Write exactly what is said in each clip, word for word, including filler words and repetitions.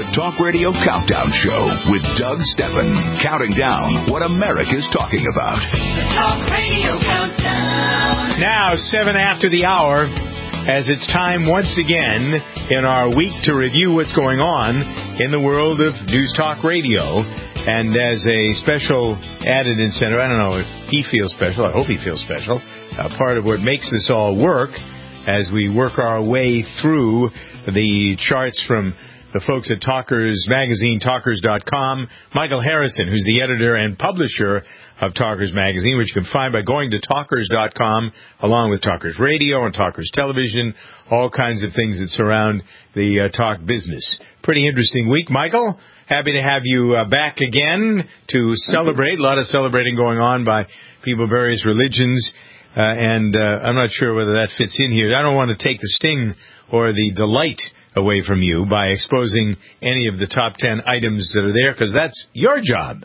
The Talk Radio Countdown Show with Doug Steffen. Counting down what America's talking about. The Talk Radio Countdown. Now, seven after the hour, as it's time once again in our week to review what's going on in the world of News Talk Radio. And as a special added incentive, I don't know if he feels special, I hope he feels special, uh, part of what makes this all work as we work our way through the charts from the folks at Talkers Magazine, talkers dot com. Michael Harrison, who's the editor and publisher of Talkers Magazine, which you can find by going to talkers dot com, along with Talkers Radio and Talkers Television, all kinds of things that surround the uh, talk business. Pretty interesting week. Michael, happy to have you uh, back again to celebrate. A lot of celebrating going on by people of various religions, uh, and uh, I'm not sure whether that fits in here. I don't want to take the sting or the delight away from you by exposing any of the top ten items that are there, because that's your job.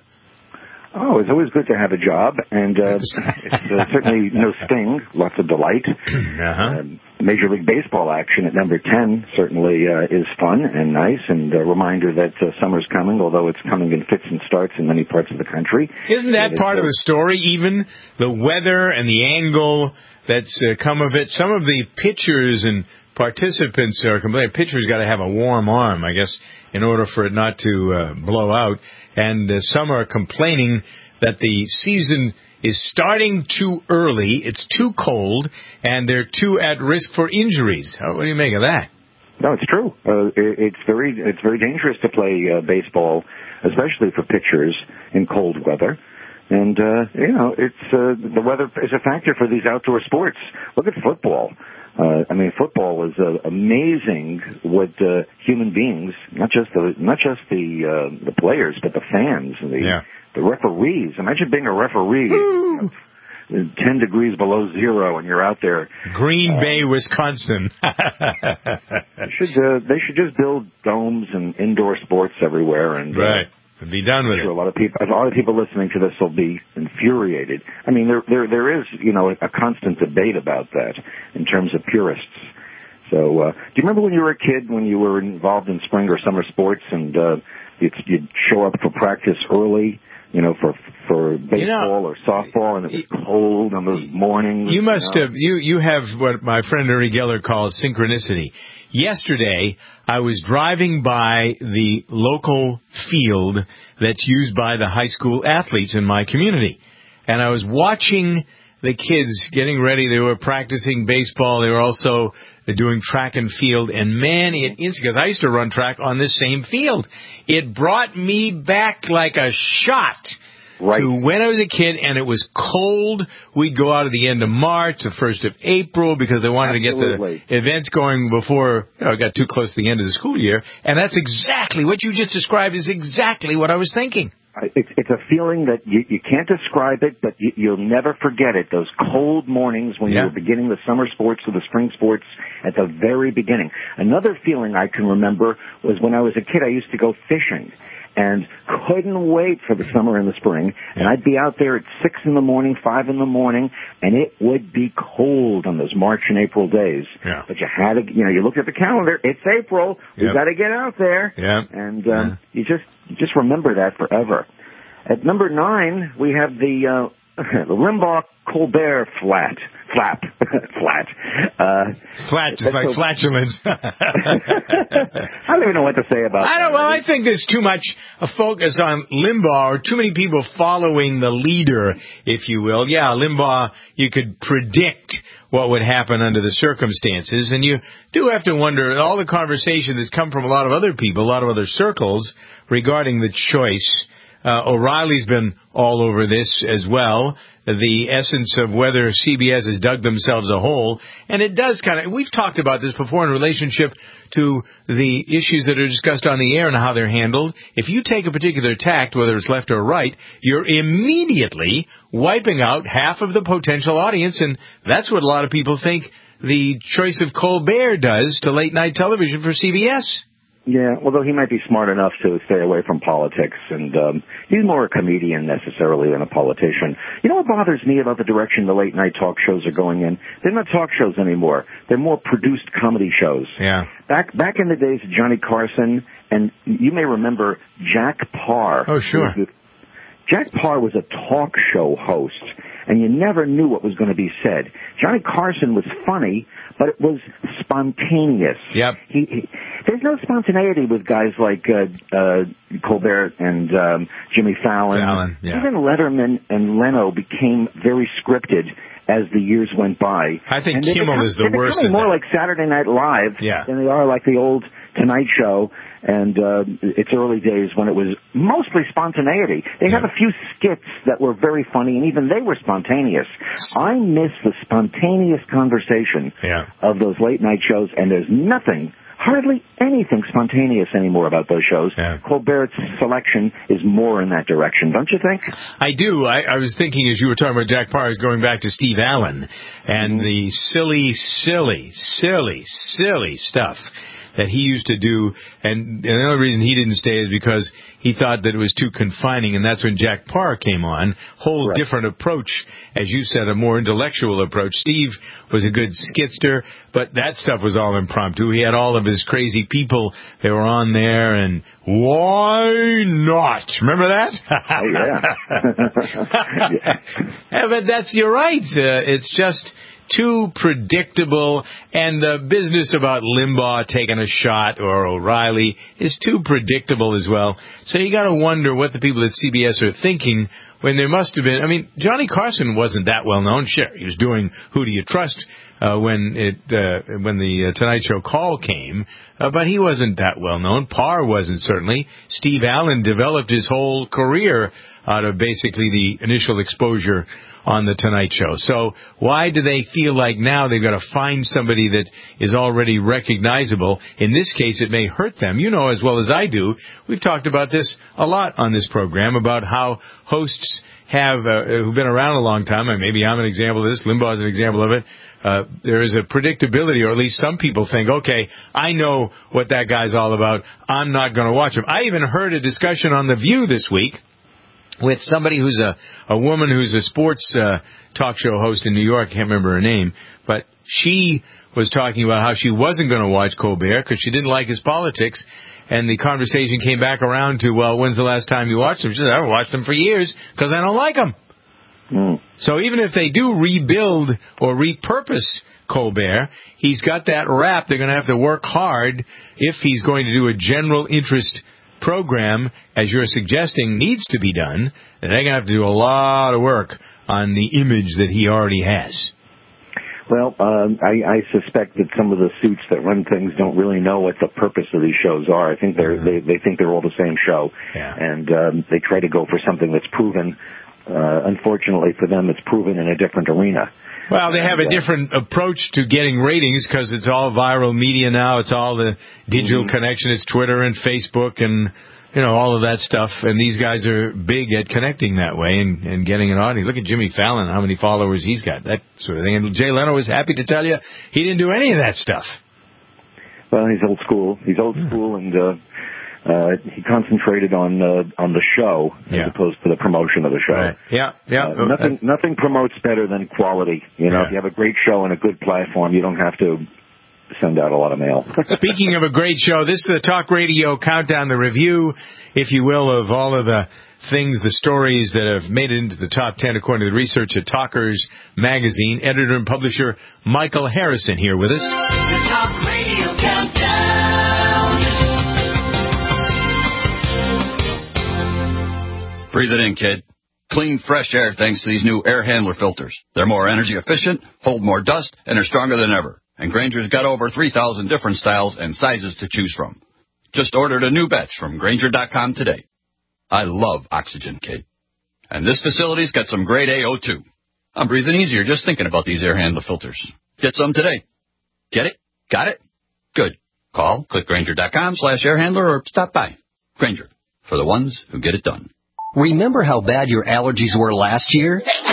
Oh, it's always good to have a job, and uh, it's uh, certainly no sting, lots of delight. Uh-huh. Uh, Major League Baseball action at number ten certainly uh, is fun and nice, and a reminder that uh, summer's coming, although it's coming in fits and starts in many parts of the country. Isn't that it part is, of the story, even the weather and the angle that's uh, come of it? Some of the pitchers and participants are complaining. Pitcher's got to have a warm arm, I guess, in order for it not to uh, blow out. And uh, some are complaining that the season is starting too early, it's too cold, and they're too at risk for injuries. How, what do you make of that? No, it's true. Uh, it, it's very it's very dangerous to play uh, baseball, especially for pitchers in cold weather. And, uh, you know, it's uh, the weather is a factor for these outdoor sports. Look at football. Uh, I mean, football is uh, amazing what uh, human beings, not just the not just the uh, the players, but the fans and the yeah. the referees. Imagine being a referee, you know, ten degrees below zero, and you're out there. Green uh, Bay, Wisconsin. they should uh, they should just build domes and indoor sports everywhere, and right. Uh, Be done with sure it. A lot of people, a lot of people listening to this will be infuriated. I mean, there, there, there is, you know, a constant debate about that in terms of purists. So, uh, do you remember when you were a kid, when you were involved in spring or summer sports, and uh, you'd, you'd show up for practice early, you know, for for baseball you know, or softball, and it was cold on those mornings? You must you know? have you you have what my friend Uri Geller calls synchronicity. Yesterday, I was driving by the local field that's used by the high school athletes in my community. And I was watching the kids getting ready. They were practicing baseball. They were also doing track and field. And, man, it because I used to run track on this same field. It brought me back like a shot. Right. To when I was a kid, and it was cold. We'd go out at the end of March, the first of April, because they wanted Absolutely. to get the events going before you know, it got too close to the end of the school year. And that's exactly what you just described is exactly what I was thinking. It's, it's a feeling that you, you can't describe it, but you, you'll never forget it. Those cold mornings when yeah. you were beginning the summer sports or the spring sports at the very beginning. Another feeling I can remember was when I was a kid, I used to go fishing. And couldn't wait for the summer and the spring. And I'd be out there at six in the morning, five in the morning, and it would be cold on those March and April days. Yeah. But you had to, you know, you look at the calendar, it's April, we've yep. got to get out there. Yeah. And um, yeah. you just you just remember that forever. At number nine, we have the, uh, the Limbaugh-Colbert flat. Flap. Flat. Uh, Flat, just like so, flatulence. I don't even know what to say about I don't, that. well, I think there's too much a focus on Limbaugh, or too many people following the leader, if you will. Yeah, Limbaugh, you could predict what would happen under the circumstances, and you do have to wonder, all the conversation that's come from a lot of other people, a lot of other circles, regarding the choice. Uh, O'Reilly's been all over this as well. The essence of whether C B S has dug themselves a hole. And it does kind of, we've talked about this before in relationship to the issues that are discussed on the air and how they're handled. If you take a particular tact, whether it's left or right, you're immediately wiping out half of the potential audience. And that's what a lot of people think the choice of Colbert does to late night television for C B S. Yeah, although he might be smart enough to stay away from politics, and um, he's more a comedian necessarily than a politician. You know what bothers me about the direction the late-night talk shows are going in? They're not talk shows anymore. They're more produced comedy shows. Yeah. Back back in the days of Johnny Carson, and you may remember Jack Parr. Oh, sure. Jack Parr was a talk show host, and you never knew what was going to be said. Johnny Carson was funny, but it was spontaneous. Yep. He, he, there's no spontaneity with guys like uh, uh, Colbert and um, Jimmy Fallon. Fallon, yeah. Even Letterman and Leno became very scripted as the years went by. I think and Kimmel become, is the they're worst becoming of more that. like Saturday Night Live Yeah. than they are like the old Tonight Show. And uh, its early days when it was mostly spontaneity. They Yeah. have a few skits that were very funny, and even they were spontaneous. I miss the spontaneous conversation Yeah. of those late-night shows, and there's nothing, hardly anything spontaneous anymore about those shows. Yeah. Colbert's selection is more in that direction, don't you think? I do. I, I was thinking as you were talking about Jack Parr, I was going back to Steve Allen and Mm-hmm. the silly, silly, silly, silly stuff that he used to do, and the only reason he didn't stay is because he thought that it was too confining, and that's when Jack Parr came on. Whole Right. different approach, as you said, a more intellectual approach. Steve was a good skitster, but that stuff was all impromptu. He had all of his crazy people that were on there, and why not? Remember that? Oh, yeah. Yeah, but that's, you're right. Uh, it's just too predictable, and the business about Limbaugh taking a shot or O'Reilly is too predictable as well. So you got to wonder what the people at C B S are thinking when there must have been. I mean, Johnny Carson wasn't that well known. Sure, he was doing Who Do You Trust uh, when it uh, when the uh, Tonight Show call came, uh, but he wasn't that well known. Parr wasn't, certainly. Steve Allen developed his whole career out of basically the initial exposure on the Tonight Show. So why do they feel like now they've got to find somebody that is already recognizable? In this case, it may hurt them. You know as well as I do, we've talked about this a lot on this program, about how hosts have, uh, who've been around a long time, and maybe I'm an example of this, Limbaugh is an example of it, uh, there is a predictability, or at least some people think, okay, I know what that guy's all about, I'm not going to watch him. I even heard a discussion on The View this week with somebody who's a, a woman who's a sports uh, talk show host in New York. I can't remember her name, but she was talking about how she wasn't going to watch Colbert because she didn't like his politics, and the conversation came back around to, well, when's the last time you watched him? She said, I haven't watched him for years because I don't like him. Mm. So even if they do rebuild or repurpose Colbert, he's got that rap. They're going to have to work hard if he's going to do a general interest program, as you're suggesting, needs to be done. They're going to have to do a lot of work on the image that he already has. Well, um, I, I suspect that some of the suits that run things don't really know what the purpose of these shows are. I think they're mm-hmm. they they think they're all the same show, yeah. and um, they try to go for something that's proven. Uh, unfortunately for them, it's proven in a different arena. Well, they have a different approach to getting ratings because it's all viral media now. It's all the digital mm-hmm. connection. It's Twitter and Facebook and, you know, all of that stuff. And these guys are big at connecting that way and, and getting an audience. Look at Jimmy Fallon, how many followers he's got, that sort of thing. And Jay Leno was happy to tell you he didn't do any of that stuff. Well, he's old school. He's old mm-hmm. school, and uh, uh, he concentrated on uh, on the show yeah. as opposed to the promotion of the show. Right. Yeah, yeah. Uh, nothing, That's... nothing promotes better than quality. You know, yeah. if you have a great show and a good platform, you don't have to send out a lot of mail. Speaking of a great show, this is the Talk Radio Countdown, the review, if you will, of all of the things, the stories that have made it into the top ten according to the research at Talkers Magazine. Editor and publisher Michael Harrison here with us. The Talk Radio Countdown. Breathe it in, kid. Clean, fresh air thanks to these new air handler filters. They're more energy efficient, hold more dust, and are stronger than ever. And Grainger's got over three thousand different styles and sizes to choose from. Just ordered a new batch from Grainger dot com today. I love Oxygen, kid. And this facility's got some grade A O two. I'm breathing easier just thinking about these air handler filters. Get some today. Get it? Got it? Good. Call, click Grainger dot com slash air handler, or stop by. Grainger, for the ones who get it done. Remember how bad your allergies were last year?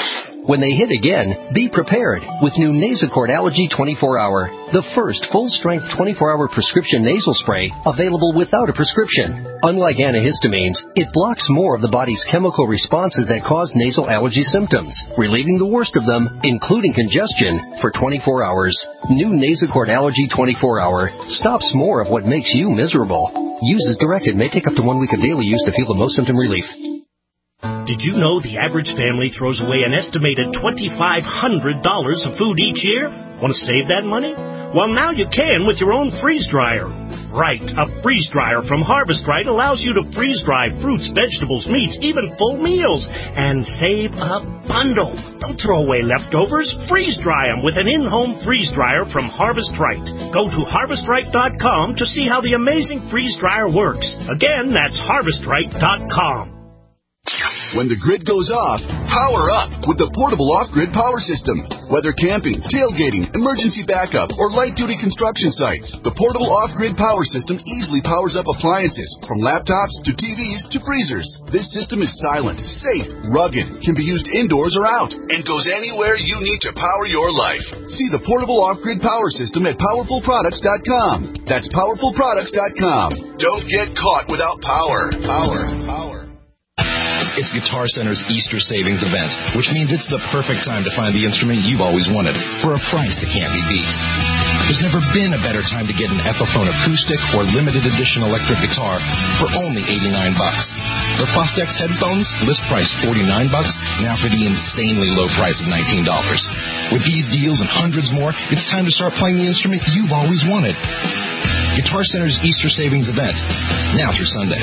When they hit again, be prepared with new Nasacort Allergy twenty-four hour, the first full-strength twenty-four hour prescription nasal spray available without a prescription. Unlike antihistamines, it blocks more of the body's chemical responses that cause nasal allergy symptoms, relieving the worst of them, including congestion, for twenty-four hours. New Nasacort Allergy twenty-four hour stops more of what makes you miserable. Use as directed. May take up to one week of daily use to feel the most symptom relief. Did you know the average family throws away an estimated two thousand five hundred dollars of food each year? Want to save that money? Well, now you can with your own freeze dryer. Right, a freeze dryer from Harvest Right allows you to freeze dry fruits, vegetables, meats, even full meals, and save a bundle. Don't throw away leftovers. Freeze dry them with an in-home freeze dryer from Harvest Right. Go to harvest right dot com to see how the amazing freeze dryer works. Again, that's harvest right dot com. When the grid goes off, power up with the portable off-grid power system. Whether camping, tailgating, emergency backup, or light-duty construction sites, the portable off-grid power system easily powers up appliances, from laptops to T Vs to freezers. This system is silent, safe, rugged, can be used indoors or out, and goes anywhere you need to power your life. See the portable off-grid power system at powerful products dot com. That's powerful products dot com. Don't get caught without power. Power. Power. It's Guitar Center's Easter Savings Event, which means it's the perfect time to find the instrument you've always wanted for a price that can't be beat. There's never been a better time to get an Epiphone acoustic or limited edition electric guitar for only eighty-nine bucks. The Fostex headphones, list price forty-nine bucks, now for the insanely low price of nineteen dollars. With these deals and hundreds more, it's time to start playing the instrument you've always wanted. Guitar Center's Easter Savings Event, now through Sunday.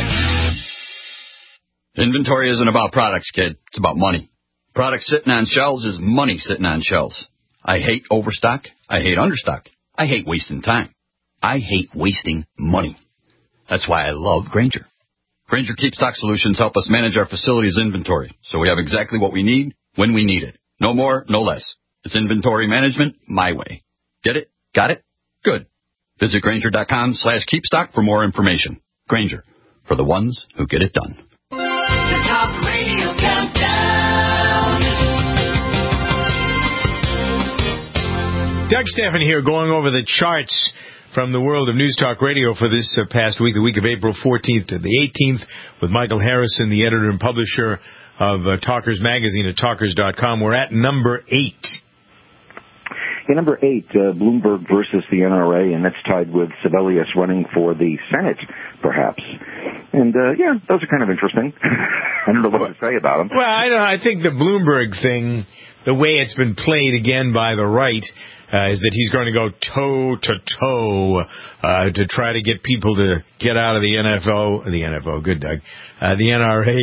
Inventory isn't about products, kid. It's about money. Products sitting on shelves is money sitting on shelves. I hate overstock. I hate understock. I hate wasting time. I hate wasting money. That's why I love Grainger. Grainger KeepStock Solutions help us manage our facility's inventory, so we have exactly what we need when we need it. No more, no less. It's inventory management my way. Get it? Got it? Good. Visit Grainger.com slash KeepStock for more information. Grainger, for the ones who get it done. The Talk Radio Countdown. Doug Stephan here, going over the charts from the world of News Talk Radio for this uh, past week, the week of April fourteenth to the eighteenth, with Michael Harrison, the editor and publisher of uh, Talkers Magazine at talkers dot com. We're at number eight. Yeah, number eight, uh, Bloomberg versus the N R A, and that's tied with Sebelius running for the Senate, perhaps. And, uh, yeah, those are kind of interesting. I don't know what to say about them. Well, I don't know. I think the Bloomberg thing, the way it's been played again by the right, uh, is that he's going to go toe-to-toe uh, to try to get people to get out of the N F O. The N F O, good, Doug. Uh, the N R A.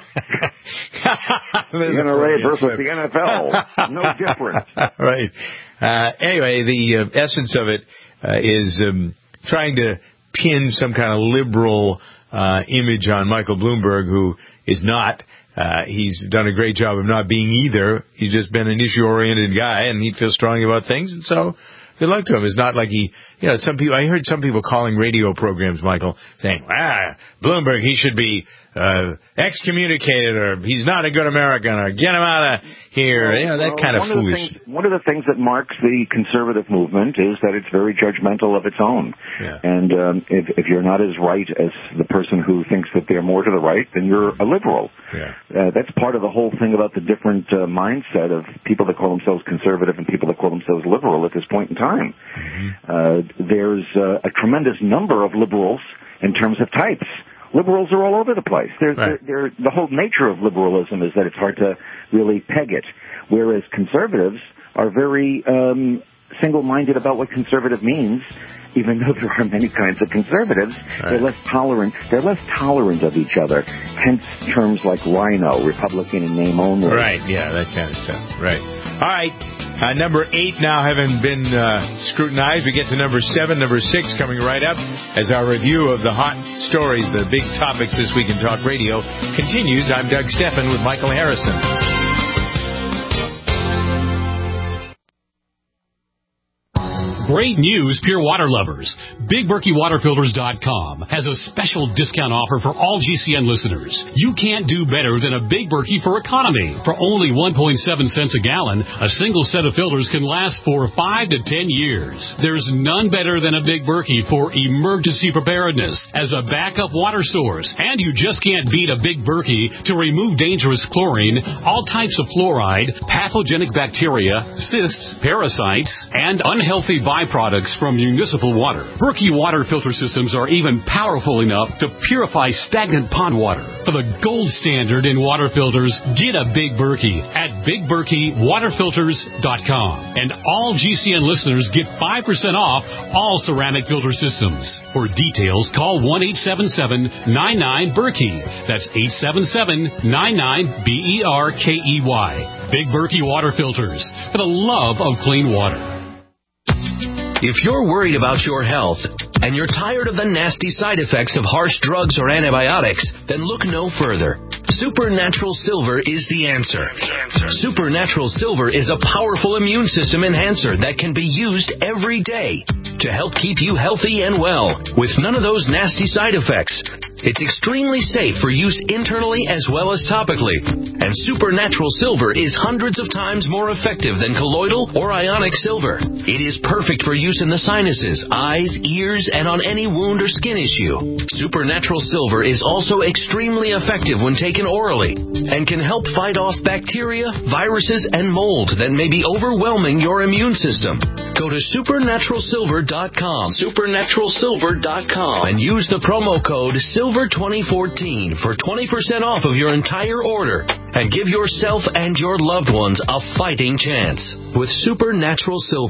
The N R A versus the N F L. No different. Right. Uh, anyway, the uh, essence of it uh, is um, trying to pin some kind of liberal uh, image on Michael Bloomberg, who is not. Uh, he's done a great job of not being either. He's just been an issue-oriented guy, and he feels strongly about things, and so good luck to him. It's not like he, you know, some people, I heard some people calling radio programs, Michael, saying, ah, Bloomberg, he should be uh, excommunicated, or he's not a good American, or get him out of here, well, you know, that well, kind of foolish. Of things, one of the things that marks the conservative movement is that it's very judgmental of its own. Yeah. And um, if, if you're not as right as the person who thinks that they're more to the right, then you're a liberal. Yeah. Uh, that's part of the whole thing about the different uh, mindset of people that call themselves conservative and people that call themselves liberal at this point in time. Mm-hmm. Uh, there's uh, a tremendous number of liberals in terms of types. Liberals are all over the place. They're, right. they're, they're, the whole nature of liberalism is that it's hard to really peg it, whereas conservatives are very um, single-minded about what conservative means, even though there are many kinds of conservatives. Right. They're less tolerant. They're less tolerant of each other. Hence terms like rhino, Republican in name only. Right. Yeah, that kind of stuff. Right. All right. Uh, number eight now having been uh, scrutinized. We get to number seven, number six coming right up as our review of the hot stories, the big topics this week in Talk Radio continues. I'm Doug Stephan with Michael Harrison. Great news, pure water lovers. Big Berkey Water Filters dot com has a special discount offer for all G C N listeners. You can't do better than a Big Berkey for economy. For only one point seven cents a gallon, a single set of filters can last for five to ten years. There's none better than a Big Berkey for emergency preparedness as a backup water source. And you just can't beat a Big Berkey to remove dangerous chlorine, all types of fluoride, pathogenic bacteria, cysts, parasites, and unhealthy byproducts from municipal water. Berkey water filter systems are even powerful enough to purify stagnant pond water. For the gold standard in water filters, get a Big Berkey at Big Berkey Water Filters dot com. And all G C N listeners get five percent off all ceramic filter systems. For details, call one eight seven seven nine nine Berkey. That's eight seven seven nine nine B E R K E Y. Big Berkey Water Filters, for the love of clean water. If you're worried about your health and you're tired of the nasty side effects of harsh drugs or antibiotics, then look no further. Supernatural Silver is the answer. Supernatural Silver is a powerful immune system enhancer that can be used every day to help keep you healthy and well with none of those nasty side effects. It's extremely safe for use internally as well as topically. And Supernatural Silver is hundreds of times more effective than colloidal or ionic silver. It is perfect for use in the sinuses, eyes, ears, and on any wound or skin issue. Supernatural Silver is also extremely effective when taken orally and can help fight off bacteria, viruses, and mold that may be overwhelming your immune system. Go to supernatural silver dot com, supernatural silver dot com, and use the promo code silver twenty fourteen for twenty percent off of your entire order and give yourself and your loved ones a fighting chance with Supernatural Silver.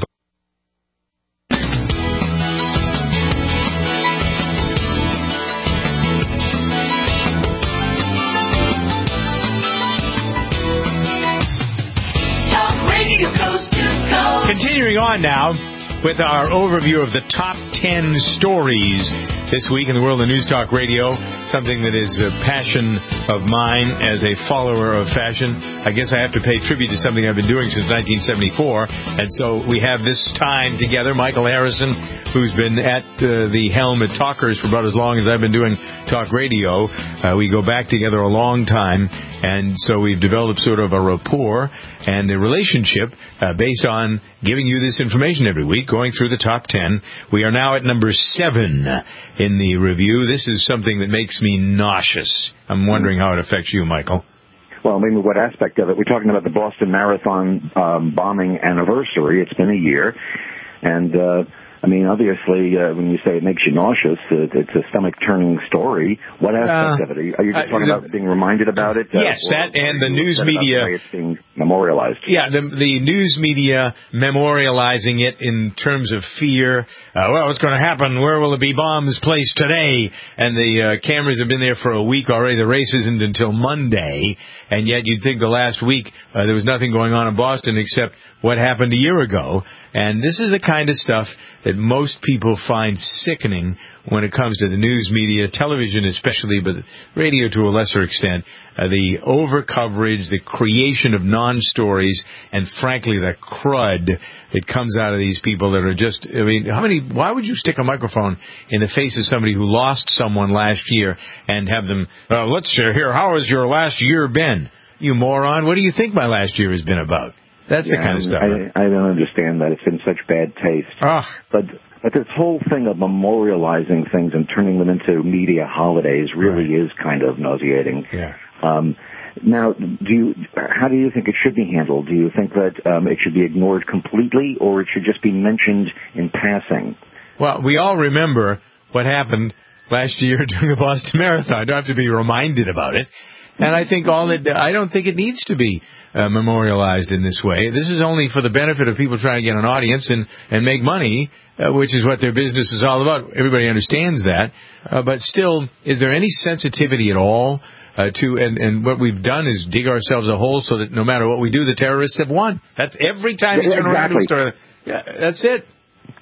Continuing on now with our overview of the top ten stories this week in the world of News Talk Radio, something that is a passion of mine as a follower of fashion. I guess I have to pay tribute to something I've been doing since nineteen seventy-four, and so we have this time together. Michael Harrison, who's been at uh, the helm at Talkers for about as long as I've been doing talk radio. Uh, we go back together a long time, and so we've developed sort of a rapport and a relationship uh, based on giving you this information every week, going through the top ten. We are now at number seven in the review. This is something that makes me nauseous. I'm wondering how it affects you, Michael. Well, maybe what aspect of it? We're talking about the Boston Marathon um, bombing anniversary. It's been a year, and uh, I mean, obviously, uh, when you say it makes you nauseous, it, it's a stomach-turning story. What aspect uh, of it? Are you, are you just talking uh, about being reminded about it? Uh, yes, or, that and the news media. The way it's being memorialized. Yeah, the, the news media memorializing it in terms of fear. Uh, well, what's going to happen? Where will it be bombs placed today? And the uh, cameras have been there for a week already. The race isn't until Monday. And yet you'd think the last week uh, there was nothing going on in Boston except what happened a year ago. And this is the kind of stuff that most people find sickening when it comes to the news media, television especially, but radio to a lesser extent. Uh, the over-coverage, the creation of non-stories, and frankly the crud that comes out of these people that are just, I mean, how many, why would you stick a microphone in the face of somebody who lost someone last year and have them, uh, let's hear, how has your last year been? You moron, what do you think my last year has been about? That's yeah, the kind of stuff. I, I don't understand that. It's in such bad taste. Oh. But but this whole thing of memorializing things and turning them into media holidays really right. is kind of nauseating. Yeah. Um, now, do you? How do you think it should be handled? Do you think that um, it should be ignored completely, or it should just be mentioned in passing? Well, we all remember what happened last year during the Boston Marathon. I don't have to be reminded about it. And I think all that, I don't think it needs to be uh, memorialized in this way. This is only for the benefit of people trying to get an audience and, and make money, uh, which is what their business is all about. Everybody understands that. Uh, but still, is there any sensitivity at all uh, to, and, and what we've done is dig ourselves a hole so that no matter what we do, the terrorists have won. That's every time you yeah, turn exactly. around to a story. Yeah, that's it.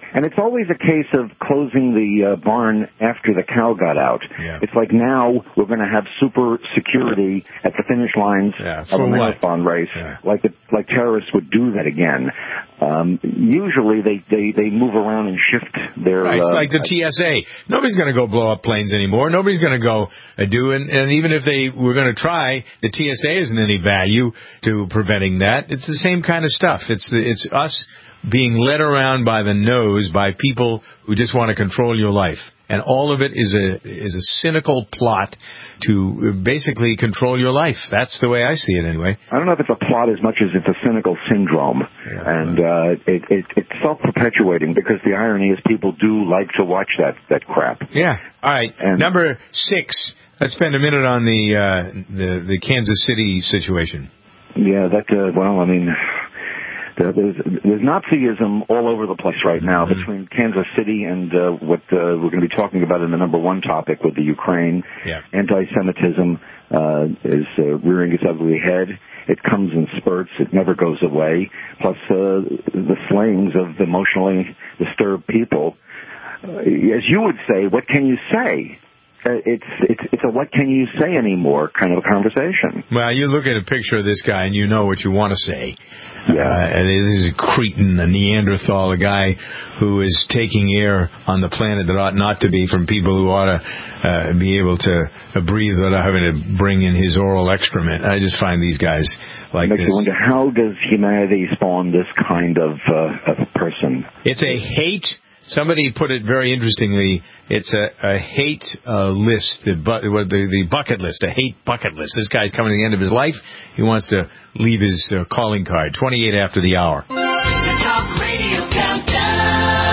And it's always a case of closing the uh, barn after the cow got out. Yeah. It's like now we're going to have super security at the finish lines yeah, of a marathon what? race, yeah. like the, like terrorists would do that again. Um, usually they, they, they move around and shift their... Right, it's uh, like the T S A. Nobody's going to go blow up planes anymore. Nobody's going to go uh, do it. And even if they were going to try, the T S A isn't any value to preventing that. It's the same kind of stuff. It's the, it's us being led around by the nose by people who just want to control your life. And all of it is a is a cynical plot to basically control your life. That's the way I see it, anyway. I don't know if it's a plot as much as it's a cynical syndrome. Yeah, and uh, it, it, it's self-perpetuating because the irony is people do like to watch that, that crap. Yeah. All right. And Number six. Let's spend a minute on the uh, the, the Kansas City situation. Yeah, that, uh, well, I mean... There's, there's Nazism all over the place right now mm-hmm. between Kansas City and uh, what uh, we're going to be talking about in the number one topic with the Ukraine. Yeah. Anti-Semitism uh, is uh, rearing its ugly head. It comes in spurts. It never goes away. Plus uh, the slayings of emotionally disturbed people. Uh, as you would say, what can you say? Uh, it's it's it's a what can you say anymore kind of a conversation. Well, you look at a picture of this guy and you know what you want to say. Yeah. Uh, and this is a cretin, a Neanderthal, a guy who is taking air on the planet that ought not to be from people who ought to uh, be able to uh, breathe without having to bring in his oral excrement. I just find these guys like Makes this. you wonder, how does humanity spawn this kind of, uh, of person? It's a hate. Somebody put it very interestingly. It's a, a hate uh, list, the, bu- the the bucket list, a hate bucket list. This guy's coming to the end of his life. He wants to leave his uh, calling card. twenty-eight after the hour. The Talk Radio Countdown.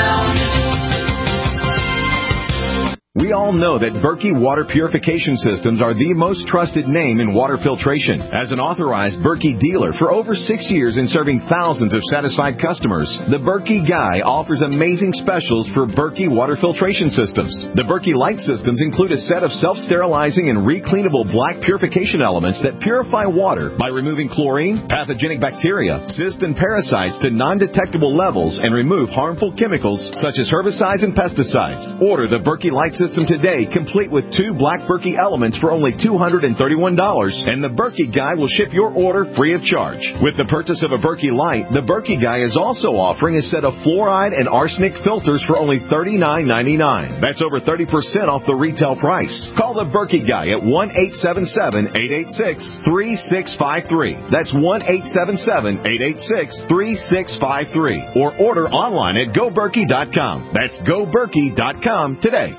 We all know that Berkey Water Purification Systems are the most trusted name in water filtration. As an authorized Berkey dealer for over six years and serving thousands of satisfied customers, the Berkey Guy offers amazing specials for Berkey Water Filtration Systems. The Berkey Light Systems include a set of self-sterilizing and recleanable black purification elements that purify water by removing chlorine, pathogenic bacteria, cysts, and parasites to non-detectable levels and remove harmful chemicals such as herbicides and pesticides. Order the Berkey Light System today, complete with two black Berkey elements for only two hundred thirty-one dollars, and the Berkey Guy will ship your order free of charge. With the purchase of a Berkey Light, the Berkey Guy is also offering a set of fluoride and arsenic filters for only thirty-nine ninety-nine. That's over thirty percent off the retail price. Call the Berkey Guy at one eight seven seven, eight eight six, three six five three. That's one eight seven seven, eight eight six, three six five three. Or order online at go berkey dot com. That's go berkey dot com today.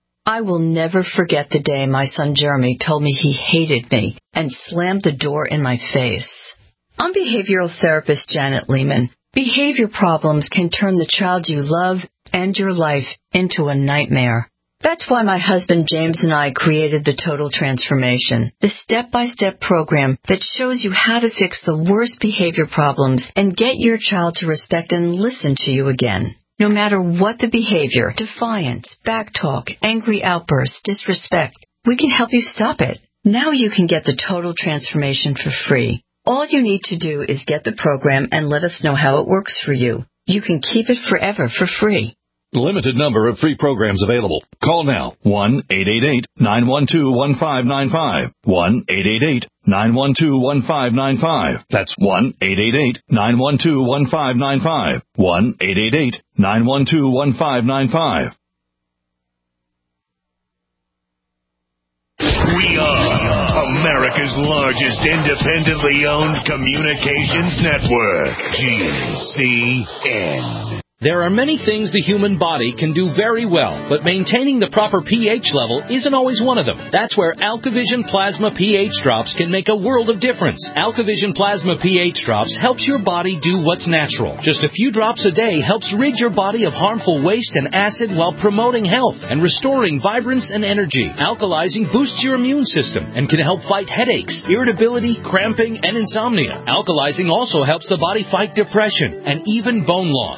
I will never forget the day my son Jeremy told me he hated me and slammed the door in my face. I'm behavioral therapist Janet Lehman. Behavior problems can turn the child you love and your life into a nightmare. That's why my husband James and I created the Total Transformation, the step-by-step program that shows you how to fix the worst behavior problems and get your child to respect and listen to you again. No matter what the behavior, defiance, backtalk, angry outbursts, disrespect, we can help you stop it. Now you can get the Total Transformation for free. All you need to do is get the program and let us know how it works for you. You can keep it forever for free. Limited number of free programs available. Call now. one eight eight eight, nine one two, one five nine five. one eight eight eight, nine one two, one five nine five. That's one eight eight eight, nine one two, one five nine five. one eight eight eight, nine one two, one five nine five. We are America's largest independently owned communications network, G C N. There are many things the human body can do very well, but maintaining the proper pH level isn't always one of them. That's where AlkaVision Plasma pH Drops can make a world of difference. AlkaVision Plasma pH Drops helps your body do what's natural. Just a few drops a day helps rid your body of harmful waste and acid while promoting health and restoring vibrance and energy. Alkalizing boosts your immune system and can help fight headaches, irritability, cramping, and insomnia. Alkalizing also helps the body fight depression and even bone loss. To learn more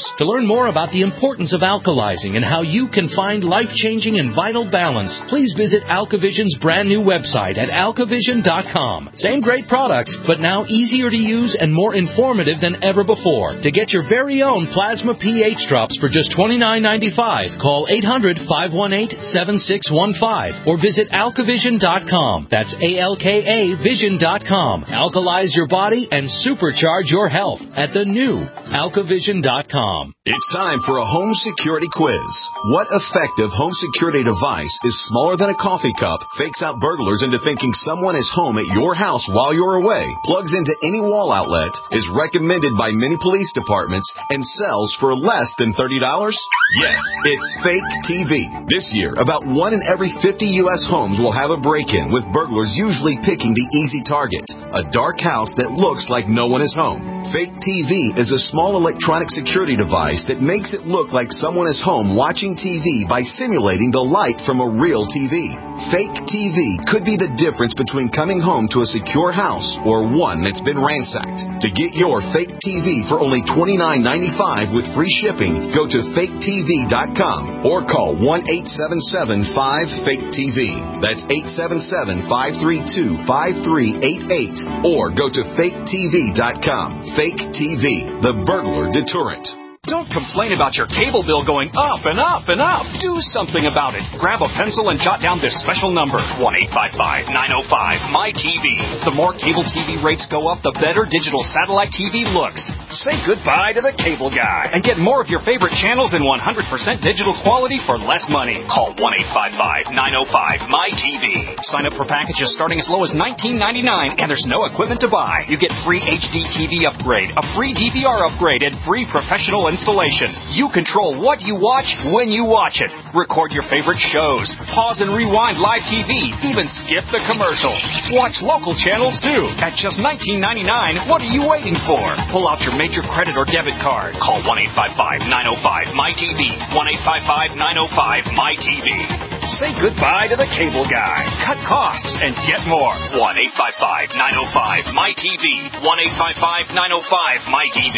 more about the importance of alkalizing and how you can find life-changing and vital balance, please visit AlkaVision's brand new website at alkavision dot com. Same great products, but now easier to use and more informative than ever before. To get your very own plasma pH drops for just twenty-nine ninety-five, call eight hundred, five one eight, seven six one five or visit alkavision dot com. That's A L K A vision dot com. Alkalize your body and supercharge your health at the new alkavision dot com. It's time for a home security quiz. What effective home security device is smaller than a coffee cup, fakes out burglars into thinking someone is home at your house while you're away, plugs into any wall outlet, is recommended by many police departments, and sells for less than thirty dollars? Yes, it's Fake T V. This year, about one in every fifty U S homes will have a break-in, with burglars usually picking the easy target, a dark house that looks like no one is home. Fake T V is a small electronic security device that makes it look like someone is home watching T V by simulating the light from a real T V. Fake T V could be the difference between coming home to a secure house or one that's been ransacked. To get your fake T V for only twenty-nine ninety-five with free shipping, go to fake T V dot com or call one eight seven seven, five, fake T V. That's eight seven seven, five three two, five three eight eight or go to fake T V dot com. Fake T V, the burglar deterrent. Don't complain about your cable bill going up and up and up. Do something about it. Grab a pencil and jot down this special number, one eight five five, nine oh five, M Y T V. The more cable T V rates go up, the better digital satellite T V looks. Say goodbye to the cable guy and get more of your favorite channels in one hundred percent digital quality for less money. Call one eight five five, nine oh five, M Y T V. Sign up for packages starting as low as nineteen ninety-nine, and there's no equipment to buy. You get free H D T V upgrade, a free D V R upgrade, and free professional installation. You control what you watch when you watch it. Record your favorite shows. Pause and rewind live T V. Even skip the commercials. Watch local channels too. At just nineteen ninety-nine, what are you waiting for? Pull out your major credit or debit card. Call one eight five five, nine oh five, M Y T V. one eight five five, nine oh five, M Y T V. Say goodbye to the cable guy. Cut costs and get more. one eight five five, nine oh five, M Y T V. one eight five five, nine oh five, M Y T V.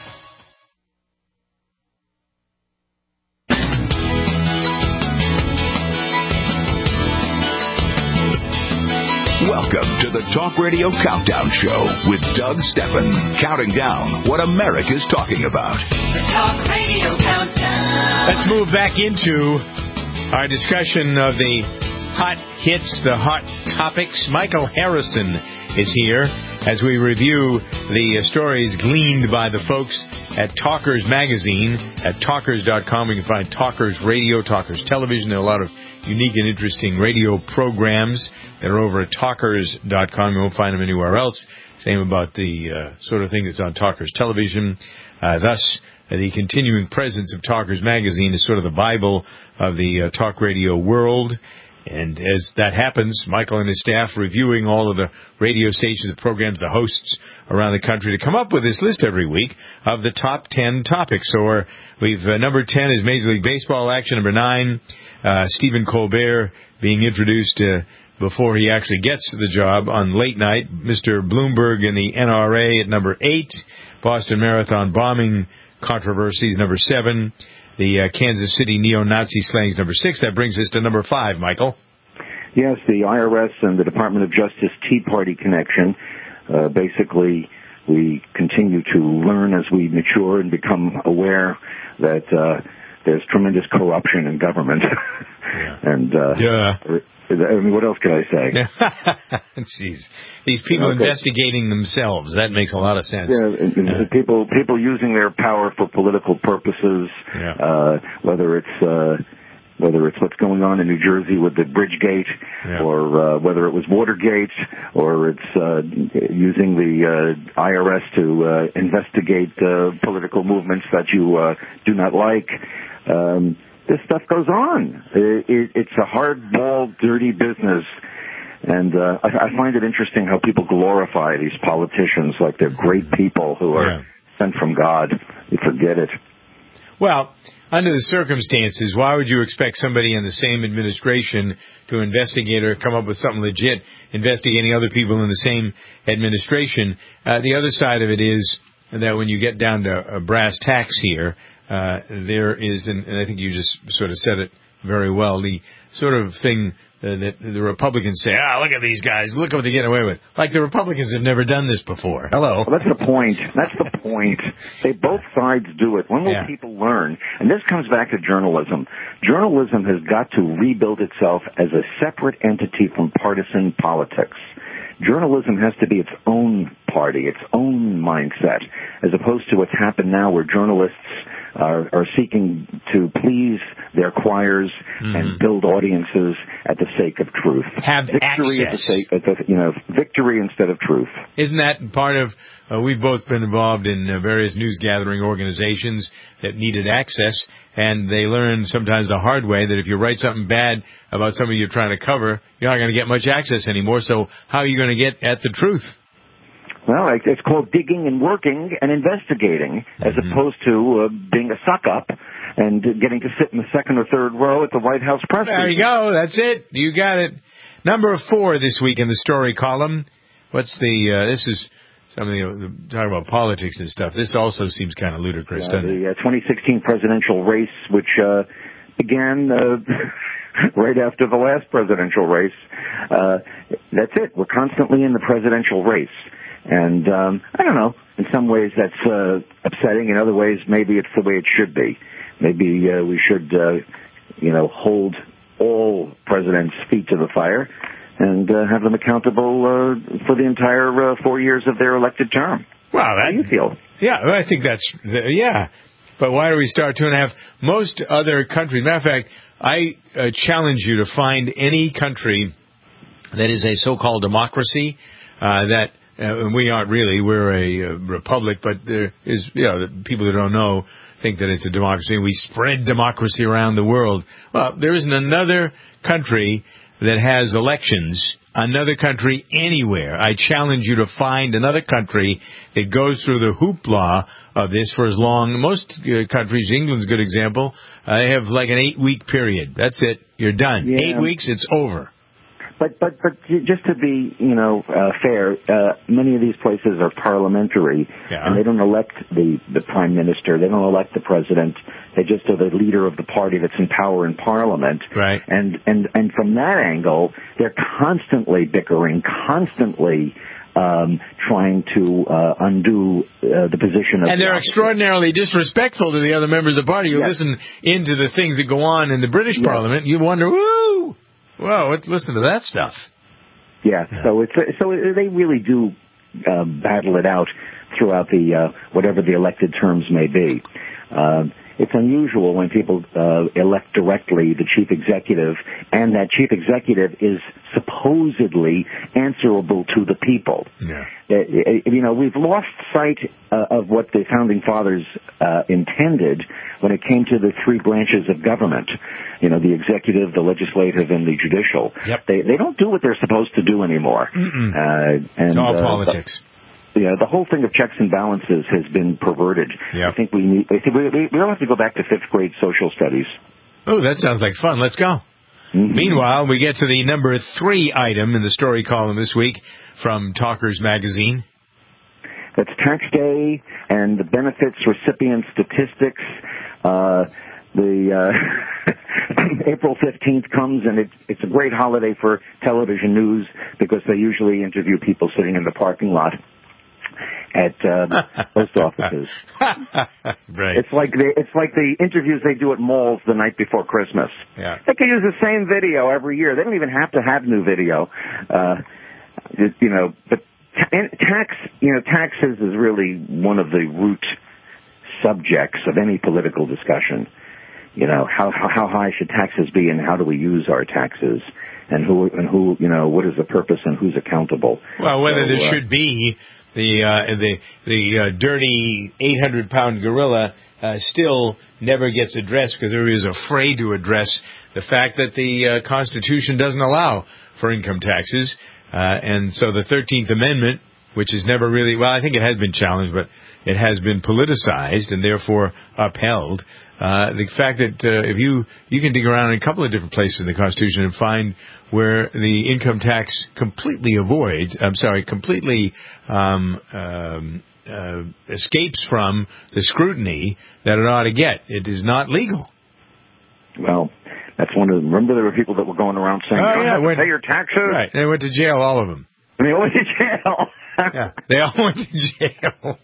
Welcome to the Talk Radio Countdown Show with Doug Steffen, counting down what America's talking about. The Talk Radio Countdown. Let's move back into our discussion of the hot hits, the hot topics. Michael Harrison is here as we review the stories gleaned by the folks at Talkers Magazine at talkers dot com. You can find Talkers Radio, Talkers Television. There are a lot of unique and interesting radio programs that are over at talkers dot com. You won't find them anywhere else. Same about the uh, sort of thing that's on Talkers Television. Uh, thus, uh, the continuing presence of Talkers Magazine is sort of the Bible of the uh, talk radio world. And as that happens, Michael and his staff reviewing all of the radio stations, the programs, the hosts around the country to come up with this list every week of the top ten topics. So we're, we've uh, number ten is Major League Baseball action. Number nine, uh, Stephen Colbert being introduced uh, before he actually gets to the job on late night. Mister Bloomberg and the N R A at number eight. Boston Marathon bombing controversies, number seven. The uh, Kansas City neo-Nazi slangs, number six. That brings us to number five, Michael. Yes, the I R S and the Department of Justice Tea Party connection. Uh, basically, we continue to learn as we mature and become aware that uh, there's tremendous corruption in government. Yeah. and uh, yeah. I mean, what else can I say? Jeez, these people okay. investigating themselves. That makes a lot of sense. Yeah, and, and uh, people people using their power for political purposes. Yeah. Uh, whether it's uh, whether it's what's going on in New Jersey with the Bridgegate, yeah. or uh, whether it was Watergate, or it's uh, using the uh, I R S to uh, investigate uh, political movements that you uh, do not like. Um, This stuff goes on. It, it, it's a hardball, dirty business. And uh, I, I find it interesting how people glorify these politicians like they're great people who are yeah. sent from God. You forget it. Well, under the circumstances, why would you expect somebody in the same administration to investigate or come up with something legit, investigating other people in the same administration? Uh, the other side of it is that when you get down to uh, brass tacks here, uh, there is, and, and I think you just sort of said it very well, the sort of thing uh, that the Republicans say, ah, look at these guys, look what they get away with. Like the Republicans have never done this before. Hello. Well, that's the point. That's the point. They both sides do it. When will Yeah. people learn? And this comes back to journalism. Journalism has got to rebuild itself as a separate entity from partisan politics. Journalism has to be its own party, its own mindset, as opposed to what's happened now where journalists are, are seeking to please their choirs mm-hmm. and build audiences at the sake of truth. Have victory access. At the sake, at the, you know, victory instead of truth. Isn't that part of, uh, we've both been involved in uh, various news gathering organizations that needed access, and they learn sometimes the hard way that if you write something bad about somebody you're trying to cover, you're not going to get much access anymore, so how are you going to get at the truth? Well, it's called digging and working and investigating, as mm-hmm. opposed to uh, being a suck-up and getting to sit in the second or third row at the White House press There you go. That's it. You got it. Number four this week in the story column. What's the, uh, this is something, you know, talking about politics and stuff. This also seems kind of ludicrous, uh, doesn't the, it? The uh, twenty sixteen presidential race, which uh, began uh, right after the last presidential race. Uh, that's it. We're constantly in the presidential race. And um, I don't know. In some ways, that's uh, upsetting. In other ways, maybe it's the way it should be. Maybe uh, we should, uh, you know, hold all presidents' feet to the fire and uh, have them accountable uh, for the entire uh, four years of their elected term. Wow, that, how do you feel? Yeah, I think that's yeah. But why do we start two and a half? Most other countries. Matter of fact, I uh, challenge you to find any country that is a so-called democracy uh, that. Uh, and we aren't really. We're a uh, republic, but there is, you know, the people who don't know think that it's a democracy. We spread democracy around the world. Well, there isn't another country that has elections, another country anywhere. I challenge you to find another country that goes through the hoopla of this for as long. Most uh, countries, England's a good example, uh, they have like an eight-week period. That's it. You're done. Yeah. Eight weeks, it's over. But but but just to be, you know, uh, fair, uh, many of these places are parliamentary, yeah. and they don't elect the, the prime minister. They don't elect the president. They just are the leader of the party that's in power in parliament. Right. And and and from that angle, they're constantly bickering, constantly um, trying to uh, undo uh, the position of. And they're the extraordinarily disrespectful to the other members of the party. You yes. listen into the things that go on in the British yes. Parliament, you wonder, woo. Well, listen to that stuff. Yeah, yeah. so it's so they really do uh, battle it out throughout the uh, whatever the elected terms may be. Uh, it's unusual when people uh, elect directly the chief executive, and that chief executive is supposedly answerable to the people. Yeah. Uh, you know, we've lost sight uh, of what the founding fathers uh, intended when it came to the three branches of government. You know, the executive, the legislative, and the judicial. Yep. They they don't do what they're supposed to do anymore. Uh, and, it's all uh, politics. The, yeah, the whole thing of checks and balances has been perverted. Yep. I think we need. I think we we, we all have to go back to fifth grade social studies. Oh, that sounds like fun. Let's go. Mm-hmm. Meanwhile, we get to the number three item in the story column this week from Talkers Magazine. That's tax day and the benefits recipient statistics. Uh, the uh, April fifteenth comes, and it, it's a great holiday for television news because they usually interview people sitting in the parking lot at uh, post offices. Right. It's like the it's like the interviews they do at malls the night before Christmas. Yeah. They can use the same video every year. They don't even have to have new video. Uh, you know, but tax, you know, taxes is really one of the root subjects of any political discussion. You know, how, how how high should taxes be, and how do we use our taxes, and who and who you know what is the purpose and who's accountable? Well, whether so, there uh, should be the uh, the the uh, dirty eight hundred pound gorilla uh, still never gets addressed because everybody is afraid to address the fact that the uh, Constitution doesn't allow for income taxes, uh, and so the thirteenth Amendment, which is never really well, I think it has been challenged, but it has been politicized and therefore upheld. Uh, the fact that uh, if you you can dig around in a couple of different places in the Constitution and find where the income tax completely avoids, I'm sorry, completely um, um, uh, escapes from the scrutiny that it ought to get. It is not legal. Well, that's one of them. Remember there were people that were going around saying, oh, you don't yeah, have to went, pay your taxes? Right. They went to jail, all of them. And they all went to jail. Yeah, they all went to jail.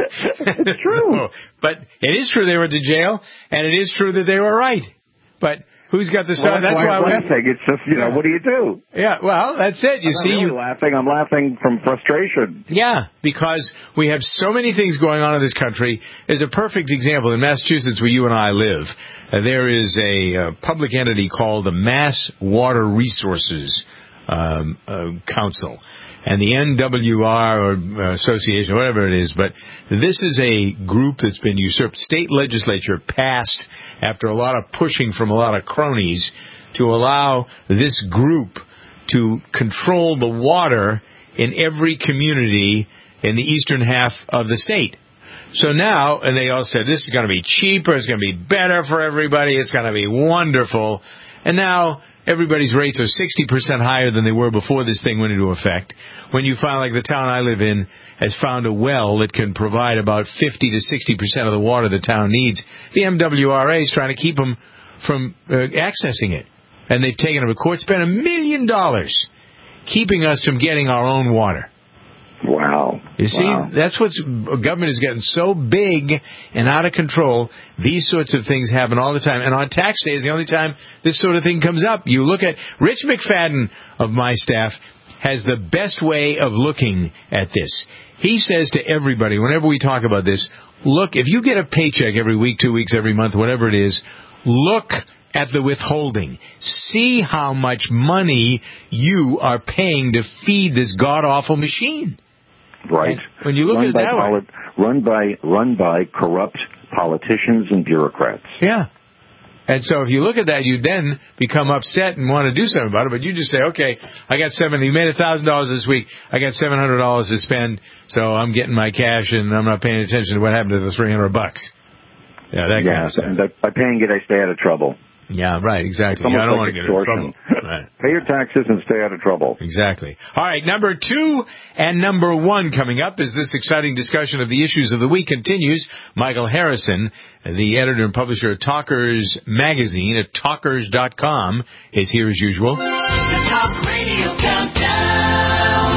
It's true. So, but it is true they went to jail, and it is true that they were right. But who's got the well, that's, that's why, why I'm we, laughing. It's just, you know, yeah. what do you do? Yeah, well, that's it. You I'm see, not really you laughing. I'm laughing from frustration. Yeah, because we have so many things going on in this country. There's a perfect example in Massachusetts, where you and I live. Uh, there is a uh, public entity called the Mass Water Resources um, uh, Council. And the N W R or uh, association, whatever it is, but this is a group that's been usurped. State legislature passed, after a lot of pushing from a lot of cronies, to allow this group to control the water in every community in the eastern half of the state. So now, and they all said, this is going to be cheaper, it's going to be better for everybody, it's going to be wonderful. And now everybody's rates are sixty percent higher than they were before this thing went into effect. When you find, like the town I live in has found a well that can provide about fifty to sixty percent of the water the town needs, the M W R A is trying to keep them from uh, accessing it. And they've taken them to court, spent a million dollars keeping us from getting our own water. Wow. You see, wow. that's what's, government is getting so big and out of control. These sorts of things happen all the time. And on tax day is the only time this sort of thing comes up. You look at, Rich McFadden of my staff has the best way of looking at this. He says to everybody, whenever we talk about this, look, if you get a paycheck every week, two weeks, every month, whatever it is, look at the withholding. See how much money you are paying to feed this god-awful machine. Right. And when you look run at it by that poli- way. Run by, run by corrupt politicians and bureaucrats. Yeah. And so if you look at that, you then become upset and want to do something about it. But you just say, okay, I got seven, you made one thousand dollars this week. I got seven hundred dollars to spend, so I'm getting my cash and I'm not paying attention to what happened to the three hundred bucks. Yeah, that yeah, kind of stuff. And by paying it, I stay out of trouble. Yeah, right, exactly. Yeah, I don't like want to get in extortion. trouble. Right. Pay your taxes and stay out of trouble. Exactly. All right, number two and number one coming up as this exciting discussion of the issues of the week continues. Michael Harrison, the editor and publisher of Talkers Magazine at talkers dot com, is here as usual. The Talk Radio Countdown.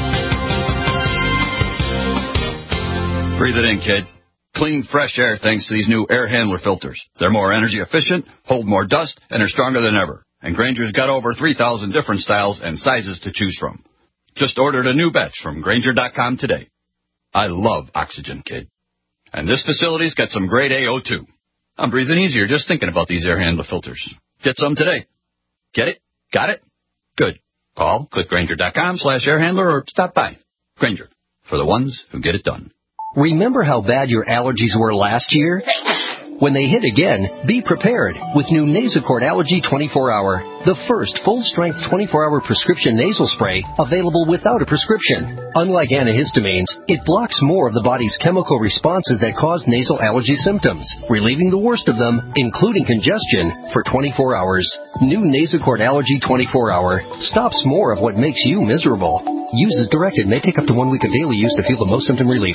Breathe it in, kid. Clean, fresh air thanks to these new air handler filters. They're more energy efficient, hold more dust, and are stronger than ever. And Grainger's got over three thousand different styles and sizes to choose from. Just ordered a new batch from Grainger dot com today. I love oxygen, kid. And this facility's got some grade A O two. I'm breathing easier just thinking about these air handler filters. Get some today. Get it? Got it? Good. Call, click Grainger dot com slash air handler or stop by. Grainger, for the ones who get it done. Remember how bad your allergies were last year? When they hit again, be prepared with new Nasacort Allergy twenty-four hour, the first full-strength twenty-four hour prescription nasal spray available without a prescription. Unlike antihistamines, it blocks more of the body's chemical responses that cause nasal allergy symptoms, relieving the worst of them, including congestion, for twenty-four hours. New Nasacort Allergy twenty-four hour stops more of what makes you miserable. Use as directed. May take up to one week of daily use to feel the most symptom relief.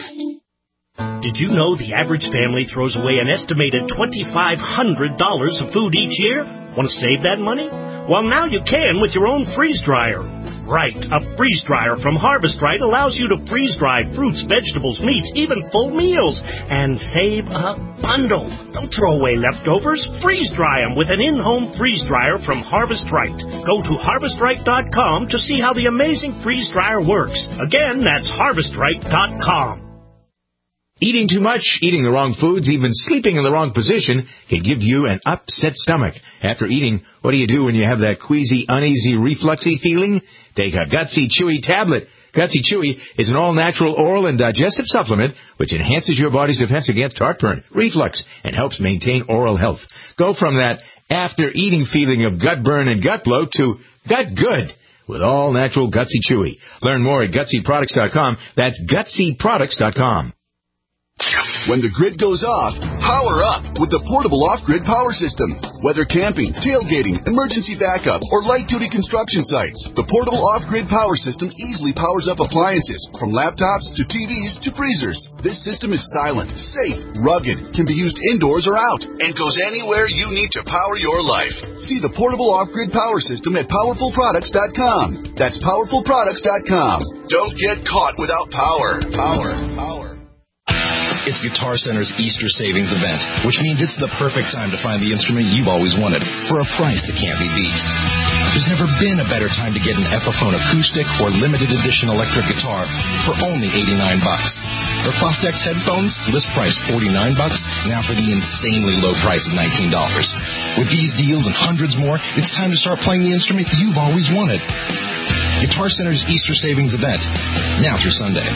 Did you know the average family throws away an estimated two thousand five hundred dollars of food each year? Want to save that money? Well, now you can with your own freeze dryer. Right, a freeze dryer from Harvest Right allows you to freeze dry fruits, vegetables, meats, even full meals, and save a bundle. Don't throw away leftovers. Freeze dry them with an in-home freeze dryer from Harvest Right. Go to harvest right dot com to see how the amazing freeze dryer works. Again, that's harvest right dot com. Eating too much, eating the wrong foods, even sleeping in the wrong position can give you an upset stomach. After eating, what do you do when you have that queasy, uneasy, refluxy feeling? Take a Gutsy Chewy tablet. Gutsy Chewy is an all-natural oral and digestive supplement which enhances your body's defense against heartburn, reflux, and helps maintain oral health. Go from that after-eating feeling of gut burn and gut bloat to gut good with all-natural Gutsy Chewy. Learn more at gutsy products dot com. That's gutsy products dot com. When the grid goes off, power up with the portable off-grid power system. Whether camping, tailgating, emergency backup, or light-duty construction sites, the portable off-grid power system easily powers up appliances, from laptops to T Vs to freezers. This system is silent, safe, rugged, can be used indoors or out, and goes anywhere you need to power your life. See the portable off-grid power system at powerful products dot com. That's powerful products dot com. Don't get caught without power. Power. Power. It's Guitar Center's Easter Savings Event, which means it's the perfect time to find the instrument you've always wanted for a price that can't be beat. There's never been a better time to get an Epiphone acoustic or limited edition electric guitar for only eighty-nine bucks. Or Fostex headphones, list price forty-nine bucks, now for the insanely low price of nineteen dollars. With these deals and hundreds more, it's time to start playing the instrument you've always wanted. Guitar Center's Easter Savings Event, now through Sunday.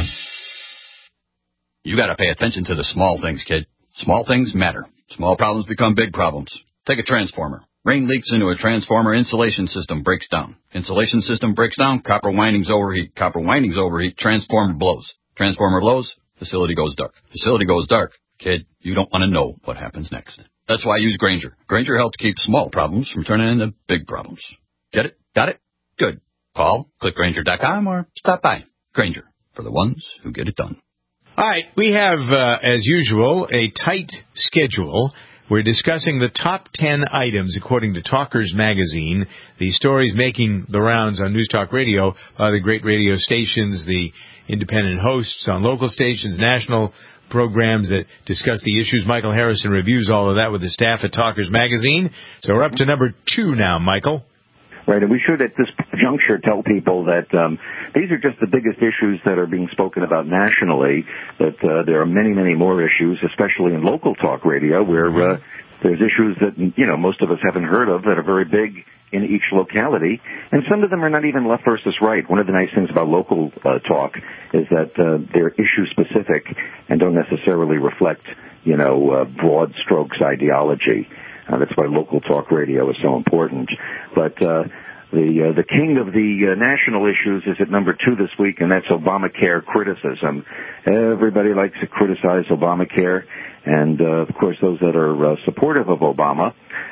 You got to pay attention to the small things, kid. Small things matter. Small problems become big problems. Take a transformer. Rain leaks into a transformer, insulation system breaks down. Insulation system breaks down, copper windings overheat. Copper windings overheat, transformer blows. Transformer blows, facility goes dark. Facility goes dark. Kid, you don't want to know what happens next. That's why I use Grainger. Grainger helps keep small problems from turning into big problems. Get it? Got it? Good. Call, click Grainger dot com, or stop by. Grainger, for the ones who get it done. All right, we have, uh, as usual, a tight schedule. We're discussing the top ten items, according to Talkers Magazine, the stories making the rounds on News Talk Radio, uh, the great radio stations, the independent hosts on local stations, national programs that discuss the issues. Michael Harrison reviews all of that with the staff at Talkers Magazine. So we're up to number two now, Michael. Right, and we should at this juncture tell people that um, these are just the biggest issues that are being spoken about nationally, that uh, there are many, many more issues, especially in local talk radio, where uh, there's issues that, you know, most of us haven't heard of that are very big in each locality, and some of them are not even left versus right. One of the nice things about local uh, talk is that uh, they're issue-specific and don't necessarily reflect, you know, uh, broad strokes ideology. Uh, that's why local talk radio is so important. But uh, the uh, the king of the uh, national issues is at number two this week, and that's Obamacare criticism. Everybody likes to criticize Obamacare, and uh, of course those that are uh, supportive of Obama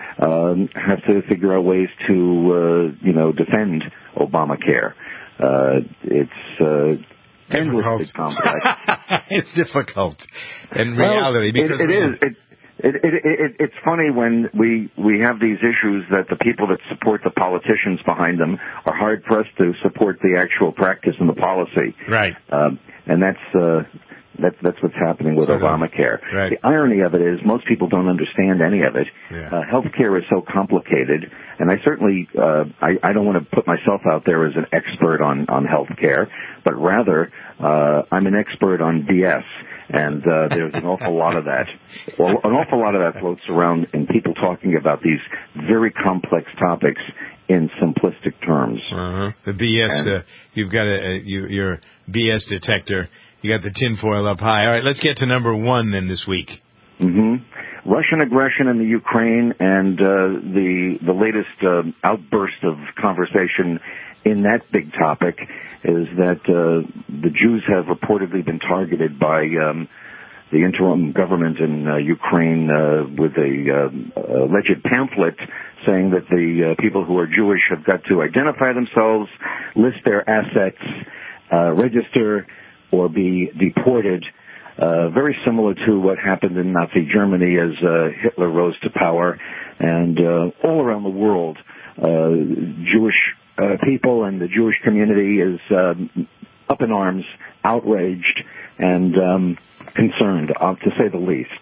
um, have to figure out ways to uh, you know defend Obamacare. Uh, it's uh, endlessly complex. It's difficult in well, reality because it, it is. It, It, it, it, it's funny when we, we have these issues that the people that support the politicians behind them are hard-pressed to support the actual practice and the policy. Right. Um, and that's, uh, that's, that's what's happening with Obamacare. Right. The irony of it is most people don't understand any of it. Yeah. Uh, healthcare is so complicated, and I certainly, uh, I, I don't want to put myself out there as an expert on, on healthcare, but rather, uh, I'm an expert on B S. And uh, there's an awful lot of that. Well, an awful lot of that floats around in people talking about these very complex topics in simplistic terms. Uh-huh. The B S, and, uh, you've got a, a you, your B S detector. You got the tinfoil up high. All right, let's get to number one then this week. Mm-hmm. Russian aggression in the Ukraine and uh, the the latest uh, outburst of conversation in that big topic is that uh, the Jews have reportedly been targeted by um, the interim government in uh, Ukraine uh, with a uh, alleged pamphlet saying that the uh, people who are Jewish have got to identify themselves, list their assets, uh, register, or be deported. Uh, very similar to what happened in Nazi Germany as uh, Hitler rose to power. And uh, all around the world, uh, Jewish Uh, people and the Jewish community is um, up in arms, outraged, and um, concerned, uh, to say the least.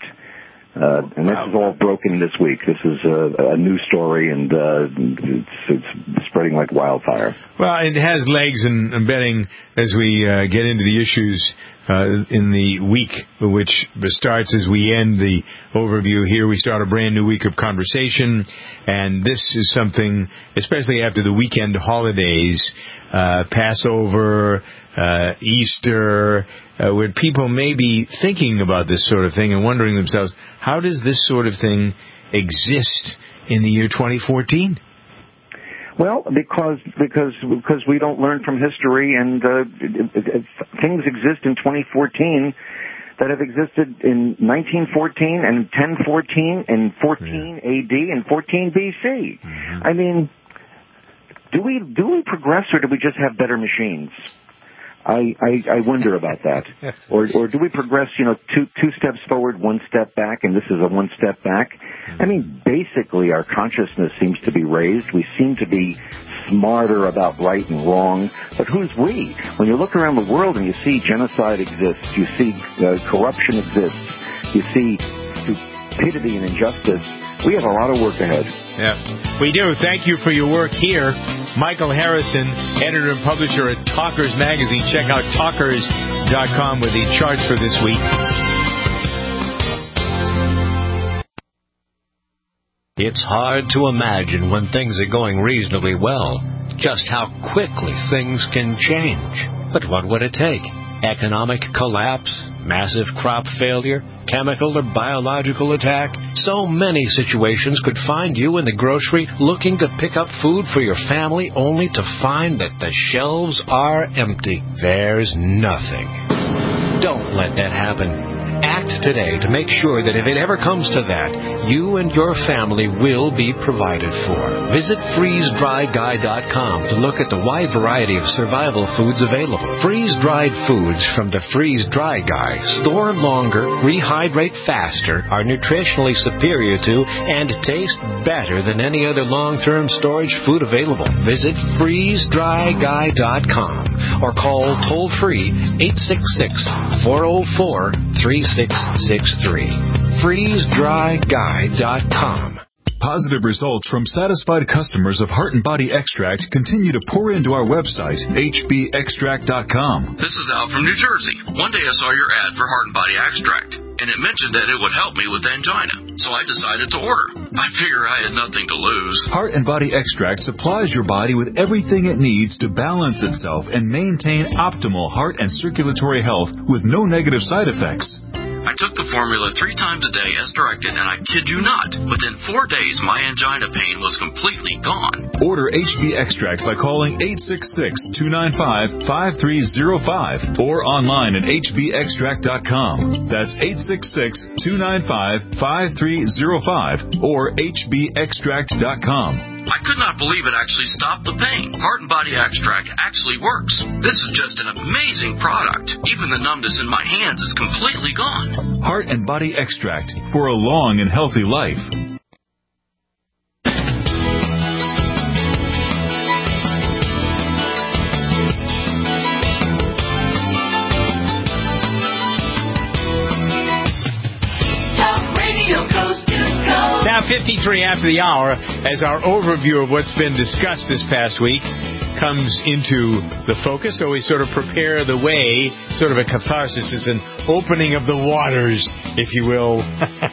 Uh, and this is all broken this week. This is a, a new story, and uh, it's, it's spreading like wildfire. Well, it has legs, and I'm betting as we uh, get into the issues uh, in the week, which starts as we end the overview here. We start a brand new week of conversation, and this is something, especially after the weekend holidays, uh, Passover, uh, Easter, uh, where people may be thinking about this sort of thing and wondering themselves, how does this sort of thing exist in the year twenty fourteen? Well, because because because we don't learn from history, and uh, it, it, it, things exist in twenty fourteen that have existed in nineteen fourteen and ten fourteen and fourteen yeah. A D and fourteen B C. Mm-hmm. I mean, do we do we progress or do we just have better machines? I, I, I wonder about that. Or or do we progress, you know, two two steps forward, one step back, and this is a one step back? I mean, basically our consciousness seems to be raised. We seem to be smarter about right and wrong. But who's we? When you look around the world and you see genocide exists, you see uh, corruption exists, you see stupidity and injustice, we have a lot of work ahead. Yeah, we do. Thank you for your work here. Michael Harrison, editor and publisher at Talkers Magazine. Check out talkers dot com with the charts for this week. It's hard to imagine when things are going reasonably well just how quickly things can change. But what would it take? Economic collapse? Massive crop failure? Chemical or biological attack? So many situations could find you in the grocery looking to pick up food for your family only to find that the shelves are empty. There's nothing. Don't let that happen. Act today to make sure that if it ever comes to that, you and your family will be provided for. Visit freeze dry guy dot com to look at the wide variety of survival foods available. Freeze-dried foods from the Freeze Dry Guy store longer, rehydrate faster, are nutritionally superior to, and taste better than any other long-term storage food available. Visit freeze dry guy dot com or call toll-free eight six six, four oh four, three six six three. freeze dry guy dot com. Positive results from satisfied customers of Heart and Body Extract continue to pour into our website, H B extract dot com. This is Al from New Jersey. One day I saw your ad for Heart and Body Extract, and it mentioned that it would help me with angina. So I decided to order. I figure I had nothing to lose. Heart and Body Extract supplies your body with everything it needs to balance itself and maintain optimal heart and circulatory health with no negative side effects. I took the formula three times a day as directed, and I kid you not, within four days my angina pain was completely gone. Order H B Extract by calling eight six six, two nine five, five three zero five or online at H B extract dot com. That's eight six six, two nine five, five three zero five or H B extract dot com. I could not believe it actually stopped the pain. Heart and Body Extract actually works. This is just an amazing product. Even the numbness in my hands is completely gone. Heart and Body Extract for a long and healthy life. Now, fifty-three after the hour, as our overview of what's been discussed this past week comes into the focus, so we sort of prepare the way, sort of a catharsis. It's an opening of the waters, if you will.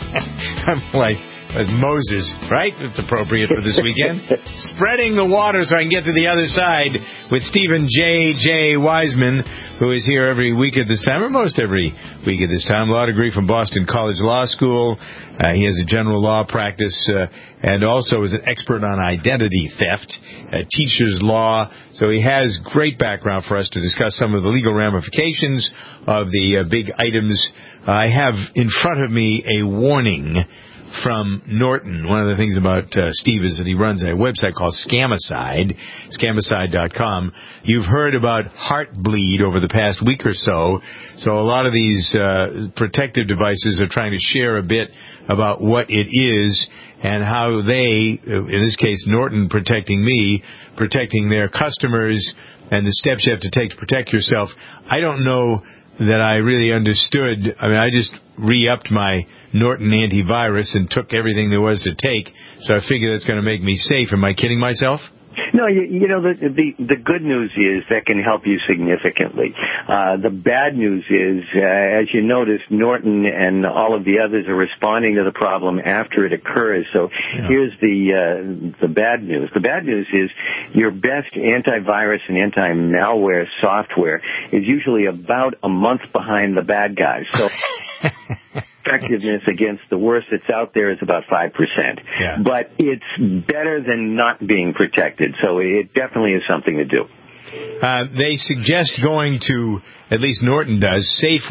I'm like Moses, right? It's appropriate for this weekend. Spreading the water so I can get to the other side with Stephen J. J. Wiseman, who is here every week at this time, or most every week at this time. Law degree from Boston College Law School. Uh, he has a general law practice uh, and also is an expert on identity theft, uh, teaches law. So he has great background for us to discuss some of the legal ramifications of the uh, big items. Uh, I have in front of me a warning from Norton. One of the things about uh, Steve is that he runs a website called Scamicide, scamicide dot com. You've heard about Heartbleed over the past week or so, so a lot of these uh, protective devices are trying to share a bit about what it is and how they, in this case Norton protecting me, protecting their customers, and the steps you have to take to protect yourself. I don't know that I really understood. I mean, I just re-upped my Norton antivirus and took everything there was to take, so I figure that's going to make me safe. Am I kidding myself? No, you, you know, the, the the good news is that can help you significantly. Uh, the bad news is, uh, as you notice, Norton and all of the others are responding to the problem after it occurs. So yeah. Here's the uh, the bad news. The bad news is your best antivirus and anti-malware software is usually about a month behind the bad guys. So effectiveness against the worst that's out there is about five percent. Yeah. But it's better than not being protected, so it definitely is something to do. Uh, they suggest going to at least Norton does,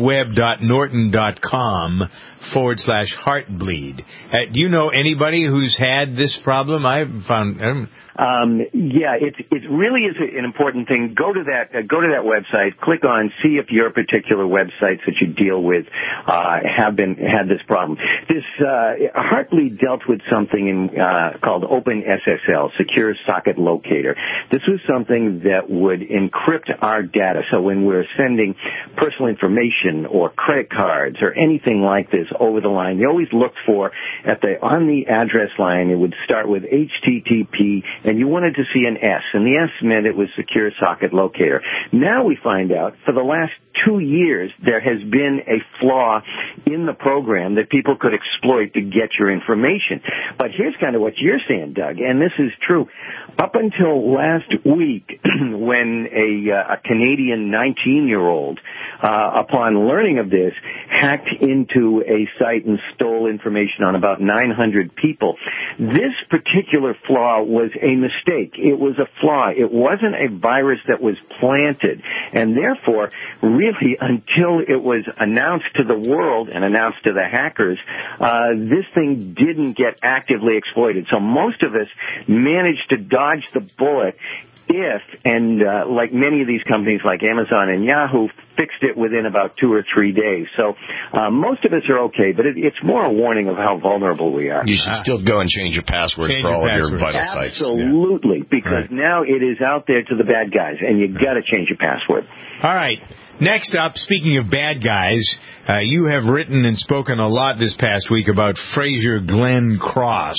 safeweb.norton.com forward slash heartbleed. Uh, do you know anybody who's had this problem? I've found... Um, Um, yeah, it it really is an important thing. Go to that uh, go to that website, click on, see if your particular websites that you deal with uh, have been had this problem. This uh, Heartbleed dealt with something in, uh, called OpenSSL, Secure Socket Locator. This was something that would encrypt our data. So when we're sending personal information or credit cards or anything like this over the line, they always looked for at the on the address line. It would start with H T T P. And you wanted to see an S, and the S meant it was Secure Socket Locator. Now we find out, for the last two years, there has been a flaw in the program that people could exploit to get your information. But here's kind of what you're saying, Doug, and this is true. Up until last week, when a, uh, a Canadian nineteen-year-old, uh, upon learning of this, hacked into a site and stole information on about nine hundred people, this particular flaw was a mistake. It was a flaw. It wasn't a virus that was planted. And therefore, really, until it was announced to the world and announced to the hackers, uh, this thing didn't get actively exploited. So most of us managed to dodge the bullet if, and uh, like many of these companies like Amazon and Yahoo, fixed it within about two or three days. So uh, most of us are okay, but it, it's more a warning of how vulnerable we are. You should still go and change your passwords Change for all your of your password. vital sites. Absolutely, because Right. now it is out there to the bad guys, and you've got to change your password. All right. Next up, speaking of bad guys, uh, you have written and spoken a lot this past week about Fraser Glenn Cross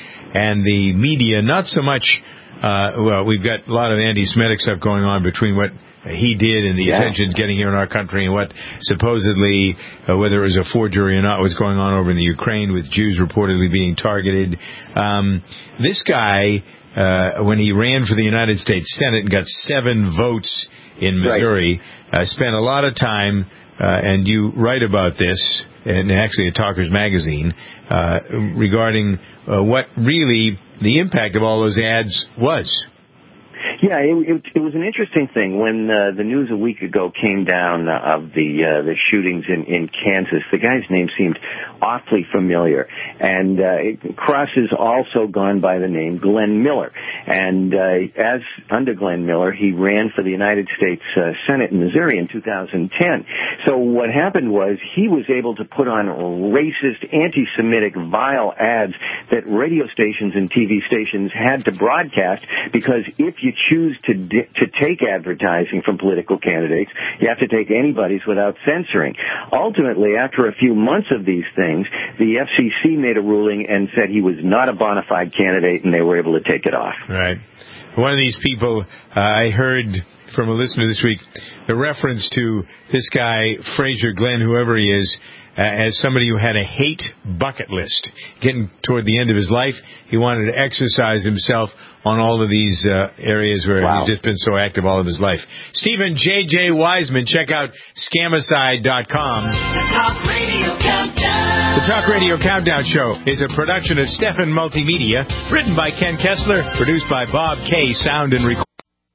and the media, not so much... Uh, well, we've got a lot of anti-Semitic stuff going on between what he did and the Yeah. attention getting here in our country and what supposedly, uh, whether it was a forgery or not, was going on over in the Ukraine with Jews reportedly being targeted. Um, this guy, uh, when he ran for the United States Senate and got seven votes in Missouri, right. uh, spent a lot of time, uh, and you write about this, and actually at Talkers Magazine, uh, regarding uh, what really the impact of all those ads was. Yeah, it, it, it was an interesting thing when uh, the news a week ago came down uh, of the uh, the shootings in, in Kansas. The guy's name seemed awfully familiar, and uh, it, Cross has also gone by the name Glenn Miller. And uh, as under Glenn Miller, he ran for the United States uh, Senate in Missouri in two thousand ten. So what happened was he was able to put on racist, anti-Semitic, vile ads that radio stations and T V stations had to broadcast, because if you choose to di- to take advertising from political candidates, you have to take anybody's without censoring. Ultimately, after a few months of these things, the F C C made a ruling and said he was not a bona fide candidate, and they were able to take it off. Right. One of these people, uh, I heard from a listener this week, the reference to this guy, Fraser Glenn, whoever he is, uh, as somebody who had a hate bucket list. Getting toward the end of his life, he wanted to exercise himself on all of these uh, areas where Wow. he's just been so active all of his life. Stephen J J. Wiseman, check out scamicide dot com. The Talk Radio Countdown. The Talk Radio Countdown Show is a production of Stefan Multimedia, written by Ken Kessler, produced by Bob K. Sound and Recording.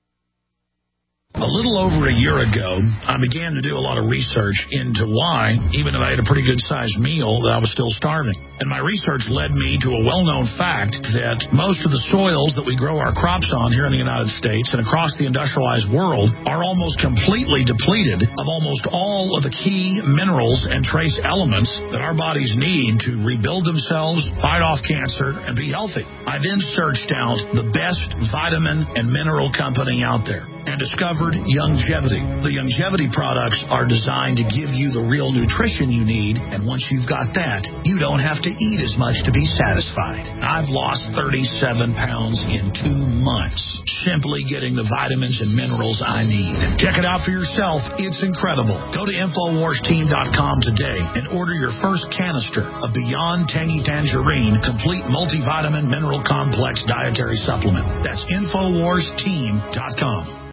A little over a year ago, I began to do a lot of research into why, even if I had a pretty good-sized meal, that I was still starving. And my research led me to a well-known fact that most of the soils that we grow our crops on here in the United States and across the industrialized world are almost completely depleted of almost all of the key minerals and trace elements that our bodies need to rebuild themselves, fight off cancer, and be healthy. I then searched out the best vitamin and mineral company out there and discovered Youngevity. The Youngevity products are designed to give you the real nutrition you need, and once you've got that, you don't have to eat as much to be satisfied. I've lost thirty-seven pounds in two months, simply getting the vitamins and minerals I need. Check it out for yourself. It's incredible. Go to Infowars Team dot com today and order your first canister of Beyond Tangy Tangerine Complete Multivitamin Mineral Complex Dietary Supplement. That's Infowars Team dot com.